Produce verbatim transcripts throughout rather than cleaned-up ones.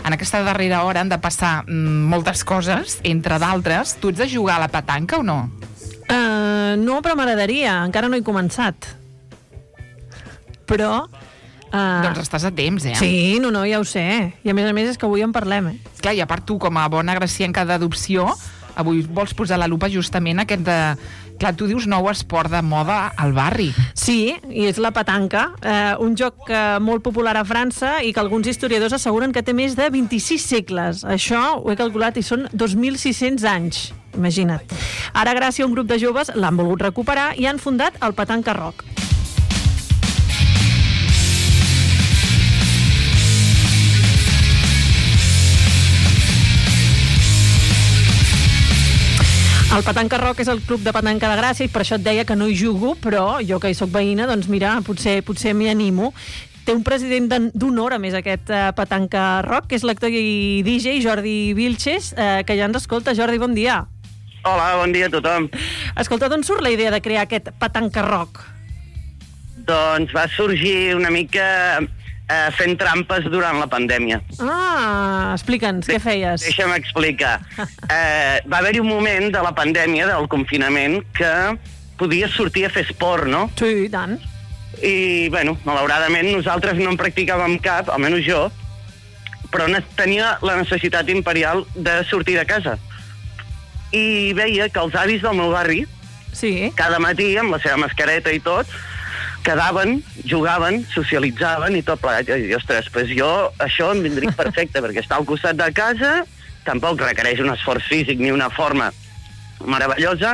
en aquesta darrera hora han de passar mm, moltes coses, entre d'altres. Tu ets de jugar a la petanca o no? Uh, no, però m'agradaria. Encara no he començat. Però... Uh, doncs estàs a temps, eh? Sí, no, no, ja ho sé. I a més a més és que avui en parlem, eh? Clar, i a part tu, com a bona gracienca d'adopció, avui vols posar la lupa justament aquest de... Clar, tu dius nou esport de moda al barri. Sí, i és la petanca, eh, un joc eh, molt popular a França i que alguns historiadors asseguren que té més de vint-i-sis segles. Això ho he calculat i són dos mil sis-cents anys, imagina't. Ara, gràcies a un grup de joves, l'han volgut recuperar i han fundat el Petanca Rock. El Petanca Rock és el club de petanca de Gràcia i per això et deia que no hi jugo, però jo que hi soc veïna, doncs mira, potser, potser m'hi animo. Té un president d'honor, a més, aquest uh, Petanca Rock, que és l'actor i D J Jordi Vilches, uh, que ja ens escolta. Jordi, bon dia. Hola, bon dia a tothom. Escolta, d'on surt la idea de crear aquest Petanca Rock? Doncs va sorgir una mica eh, fent trampes durant la pandèmia. Ah, explica'ns, què feies? Deixa'm explicar. Eh, va haver-hi un moment de la pandèmia, del confinament, que podies sortir a fer esport, no? Sí, i tant. I, bueno, malauradament nosaltres no en practicàvem cap, almenys jo, però tenia la necessitat imperial de sortir de casa. I veia que els avis del meu barri, sí, cada matí, amb la seva mascareta i tot, quedaven, jugaven, socialitzaven i tot plegat. I, ostres, pues jo això em vindria perfecte, perquè està al costat de casa, tampoc requereix un esforç físic ni una forma meravellosa,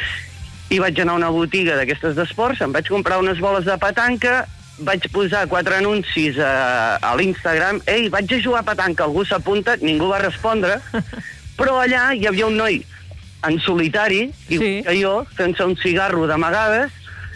i vaig anar a una botiga d'aquestes d'esports, em vaig comprar unes boles de petanca, vaig posar quatre anuncis a, a l'Instagram, ei, vaig a jugar a petanca, algú s'apunta, ningú va respondre, però allà hi havia un noi en solitari, i sí, que jo, sense un cigarro d'amagades,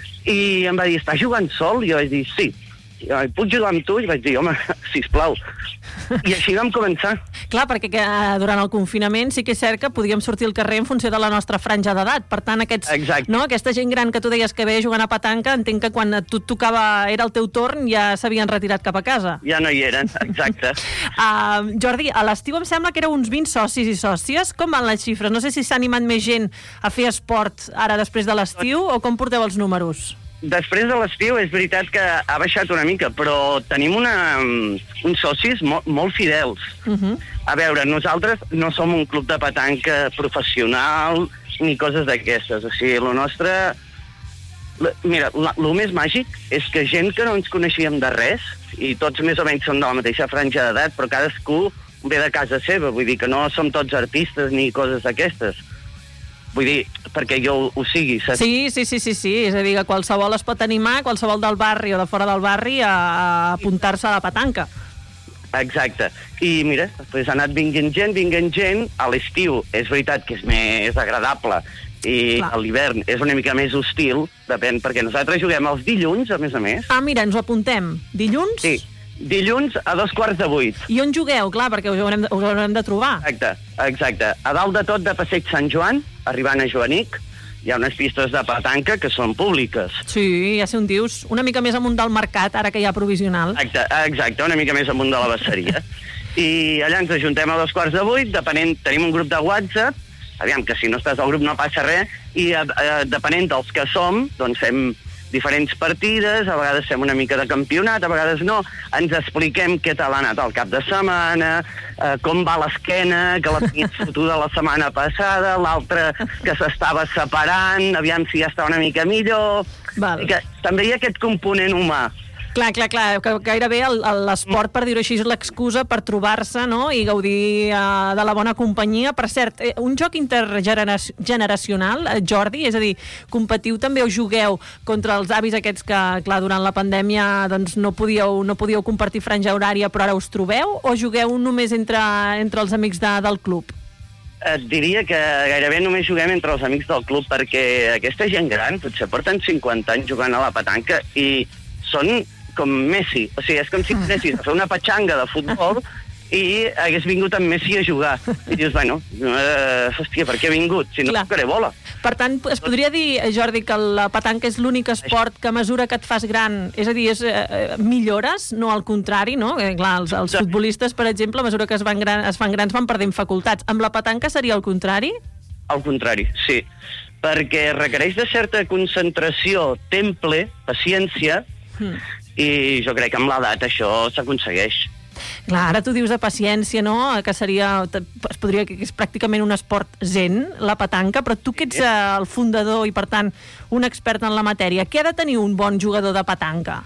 i em va dir, estàs jugant sol? I jo vaig dir, sí. I jo, puc jugar amb tu? I vaig dir, home, sisplau. I així vam començar. Clar, perquè que, durant el confinament sí que és cert que podíem sortir al carrer en funció de la nostra franja d'edat. Per tant, aquests, no, aquesta gent gran que tu deies que veia jugant a petanca, entenc que quan tu et tocava, era el teu torn, ja s'havien retirat cap a casa. Ja no hi eren, exacte. uh, Jordi, a l'estiu em sembla que éreu uns vint socis i sòcies. Com van les xifres? No sé si s'ha animat més gent a fer esport ara després de l'estiu o com porteu els números? Després de l'estiu és veritat que ha baixat una mica, però tenim una, uns socis molt, molt fidels. Uh-huh. A veure, nosaltres no som un club de petanca professional ni coses d'aquestes. O sigui, el nostre... Mira, el més màgic és que gent que no ens coneixíem de res, i tots més o menys som de la mateixa franja d'edat, però cadascú ve de casa seva. Vull dir que no som tots artistes ni coses d'aquestes. Vull dir, perquè jo ho sigui, saps? Sí, sí, sí, sí, sí. És a dir, que qualsevol es pot animar, qualsevol del barri o de fora del barri, a, a apuntar-se a la petanca. Exacte. I mira, doncs ha anat vinguent gent, vinguent gent. A l'estiu és veritat que és més agradable i clar, a l'hivern és una mica més hostil, depèn, perquè nosaltres juguem els dilluns, a més a més. Ah, mira, ens ho apuntem. Dilluns? Sí. Dilluns a dos quarts de vuit. I on jugueu? Clar, perquè us haurem, us haurem de trobar. Exacte, exacte. A dalt de tot de Passeig Sant Joan, arribant a Joanic, hi ha unes pistes de petanca que són públiques. Sí, ja sé on dius. Una mica més amunt del mercat, ara que hi ha provisional. Exacte, exacte, una mica més amunt de la Basseria. I allà ens ajuntem a dos quarts de vuit, depenent, tenim un grup de WhatsApp, aviam, que si no estàs al grup no passa res, i eh, depenent dels que som, doncs fem diferents partides, a vegades fem una mica de campionat, a vegades no, ens expliquem què tal ha anat el cap de setmana, eh, com va l'esquena, que la tenies fotuda la setmana passada, l'altre que s'estava separant, aviam si ja està una mica millor. Val. I que també hi ha aquest component humà. Clar, clar, clar, que gairebé l'esport, per dir-ho així, és l'excusa per trobar-se, no?, i gaudir uh, de la bona companyia. Per cert, eh, un joc intergeneracional, eh, Jordi, és a dir, competiu també o jugueu contra els avis aquests que, clar, durant la pandèmia doncs, no, podíeu, no podíeu compartir franja horària, però ara us trobeu, o jugueu només entre, entre els amics de, del club? Et diria que gairebé només juguem entre els amics del club, perquè aquesta gent gran potser porten cinquanta anys jugant a la petanca i són com Messi, o sigui, és com si anessis a fer una petxanga de futbol i hagués vingut amb Messi a jugar. I dius, bueno, uh, hòstia, per què ha vingut? Si no tocaré bola. Per tant, es podria dir, Jordi, que la petanca és l'únic esport que a mesura que et fas gran, és a dir, és, eh, millores, no al contrari, no? Eh, clar, els, els futbolistes, per exemple, a mesura que es, van gran, es fan grans van perdent facultats. Amb la petanca seria el contrari? Al contrari, sí. Perquè requereix de certa concentració, temple, paciència, mm. i jo crec que amb l'edat això s'aconsegueix. Clar, ara tu dius de paciència, no?, que seria, es podria que és pràcticament un esport zen, la petanca, però tu que ets eh, el fundador i, per tant, un expert en la matèria, què ha de tenir un bon jugador de petanca?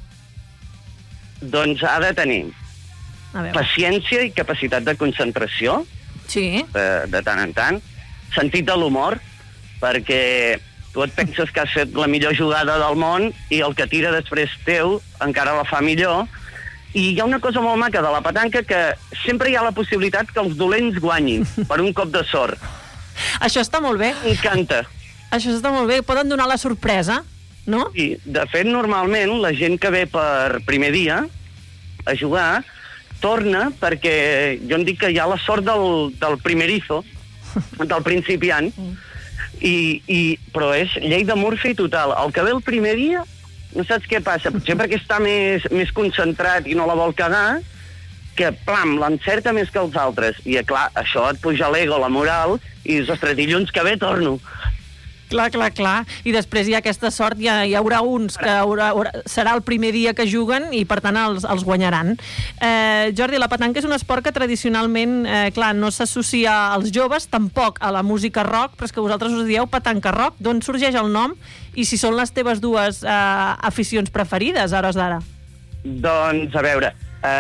Doncs ha de tenir paciència i capacitat de concentració, sí. de, de tant en tant, sentit de l'humor, perquè tu et penses que has fet la millor jugada del món i el que tira després teu encara la fa millor. I hi ha una cosa molt maca de la petanca, que sempre hi ha la possibilitat que els dolents guanyin per un cop de sort. Això està molt bé. M'encanta. Això està molt bé. Poden donar la sorpresa, no? Sí, de fet, normalment la gent que ve per primer dia a jugar torna perquè jo em dic que hi ha la sort del, del primerizo, del principiant, i, i, però és llei de Murphy total. El que ve el primer dia, no saps què passa, potser perquè està més, més concentrat i no la vol cagar, que, plam, l'encerta més que els altres. I, clar, això et puja l'ego, la moral, i dius, ostres, dilluns que ve torno. Clar, clar, clar. I després hi ha aquesta sort, hi, ha, hi haurà uns que haurà, haurà, serà el primer dia que juguen i, per tant, els, els guanyaran. Eh, Jordi, la petanca és un esport que tradicionalment, eh, clar, no s'associa als joves, tampoc a la música rock, però és que vosaltres us dieu petanca rock. D'on sorgeix el nom? I si són les teves dues eh, aficions preferides, a hores d'ara? Doncs, a veure,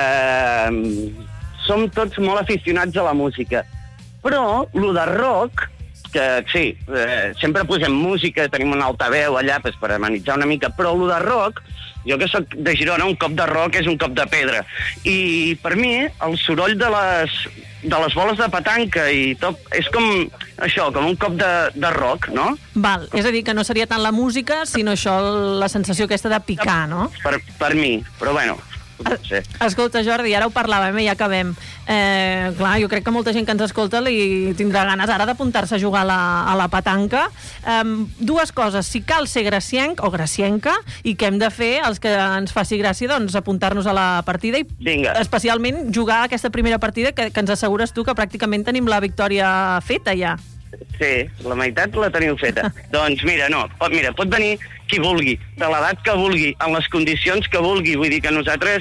eh, som tots molt aficionats a la música, però lo de rock, que sí, eh, sempre posem música, tenim un altaveu allà pues, per amenitzar una mica, però lo de rock, jo que soc de Girona, un cop de rock és un cop de pedra. I per mi, el soroll de les, de les boles de petanca i tot, és com això, com un cop de, de rock, no? Val, és a dir, que no seria tant la música, sinó això, la sensació aquesta de picar, no? Per, per mi, però bueno... Sí. Escolta, Jordi, ara ho parlàvem i ja acabem. Eh, clar, jo crec que molta gent que ens escolta li tindrà ganes ara d'apuntar-se a jugar a la, a la petanca. Eh, dues coses, si cal ser gracienc o gracienca, i què hem de fer els que ens faci gràcia, doncs apuntar-nos a la partida i Vinga. Especialment jugar aquesta primera partida que, que ens assegures tu que pràcticament tenim la victòria feta ja. Sí, la meitat la teniu feta. Doncs mira, no, pot, mira, pot venir qui vulgui, de l'edat que vulgui, en les condicions que vulgui. Vull dir que nosaltres...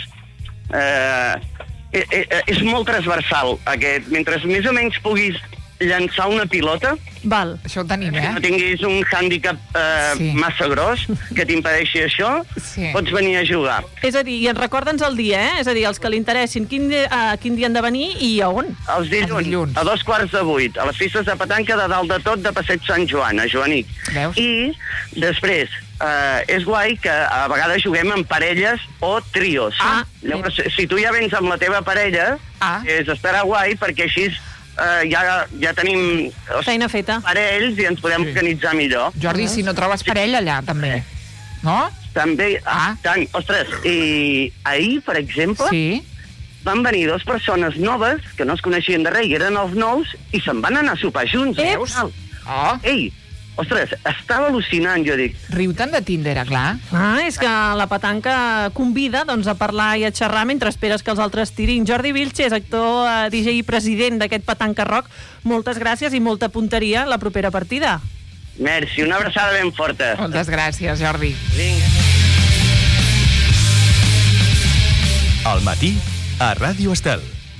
Eh, eh, eh, és molt transversal, aquest. Mentre més o menys puguis llançar una pilota... Val. Això ho tenim, eh? Que no tinguis un hàndicap eh, sí. massa gros que t'impedeixi això, sí. pots venir a jugar. És a dir, i en recorda'ns el dia, eh? És a dir, els que li interessin, quin, dia, uh, quin dia han de venir i a on? Els dilluns, Els dilluns, a dos quarts de vuit, a les pistes de petanca de dalt de tot de Passeig Sant Joan, a Joanic. Veus? I després, eh, és guai que a vegades juguem en parelles o trios. Ah, Llavors, si tu ja vens amb la teva parella, ah. és, estarà guai perquè així... Uh, ja, ja tenim feina feta parells i ens podem sí. organitzar millor. Jordi, si no trobes parella allà, també, no? També, ah. tant, ostres, i ahir, per exemple, sí. van venir dues persones noves que no es coneixien de res i eren els nous i se'n van anar a sopar junts. Veus? Oh. Ei, ostres, estava al·lucinant, jo dic. Riu-te'n de Tinder, clar. Ah, és que la petanca convida doncs, a parlar i a xerrar mentre esperes que els altres tirin. Jordi Vilches, actor, D J i president d'aquest Petanca Rock, moltes gràcies i molta punteria la propera partida. Merci, una abraçada ben forta. Moltes gràcies, Jordi. Vinga. Al matí, a Ràdio Estel.